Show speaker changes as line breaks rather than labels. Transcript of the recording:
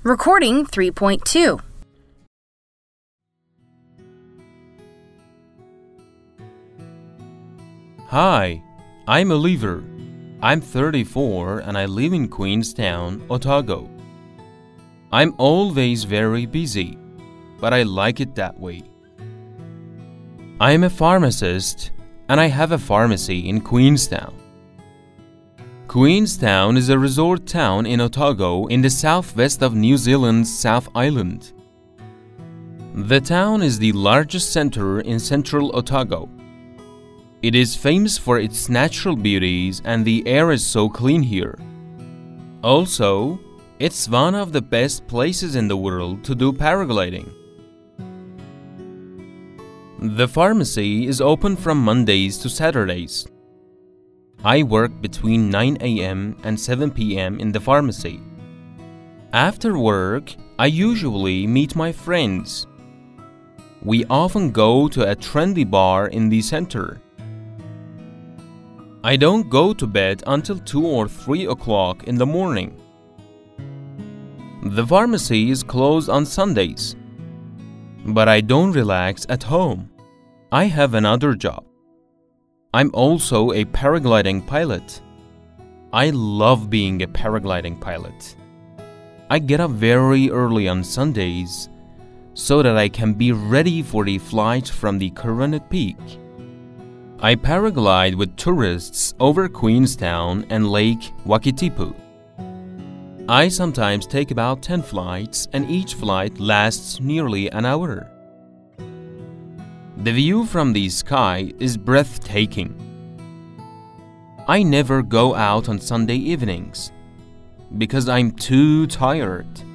Recording 3.2.
Hi, I'm Oliver. I'm 34 and I live in Queenstown, Otago. I'm always very busy, but I like it that way. I'm a pharmacist and I have a pharmacy in Queenstown. Queenstown is a resort town in Otago in the southwest of New Zealand's South Island. The town is the largest center in central Otago. It is famous for its natural beauties and the air is so clean here. Also, it's one of the best places in the world to do paragliding. The pharmacy is open from Mondays to Saturdays. I work between 9 a.m. and 7 p.m. in the pharmacy. After work, I usually meet my friends. We often go to a trendy bar in the center. I don't go to bed until 2 or 3 o'clock in the morning. The pharmacy is closed on Sundays. But I don't relax at home. I have another job. I'm also a paragliding pilot. I love being a paragliding pilot. I get up very early on Sundays so that I can be ready for the flight from the Coronet Peak. I paraglide with tourists over Queenstown and Lake Wakitipu. I sometimes take about 10 flights and each flight lasts nearly an hour. The view from the sky is breathtaking. I never go out on Sunday evenings because I'm too tired.